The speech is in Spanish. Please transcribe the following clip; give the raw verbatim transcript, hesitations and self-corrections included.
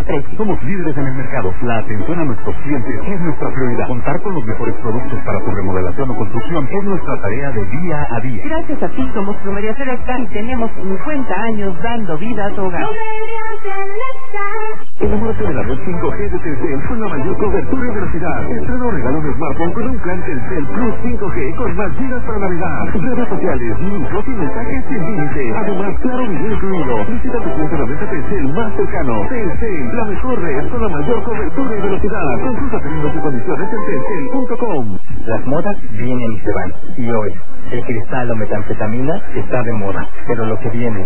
precio. Somos líderes en el mercado. La atención a nuestros clientes es nuestra prioridad. Contar con los mejores productos para tu remodelación o construcción es nuestra tarea de día a día. Gracias a ti somos Plomería Selecta y tenemos cincuenta años dando vida a tu hogar. Enamórate de la red cinco G de Telcel con la mayor cobertura y velocidad. Estrena o regala un smartphone con un plan Telcel Plus cinco G con más gigas para navegar, redes sociales, minutos y mensajes sin límite. Además, claro video incluido. Visita tu punto de venta Telcel más cercano. Telcel, la mejor red con la mayor cobertura y velocidad. Consulta términos y condiciones en telcel punto com. Las modas vienen y se van. Y hoy, el cristal o metanfetamina está de moda. Pero lo que viene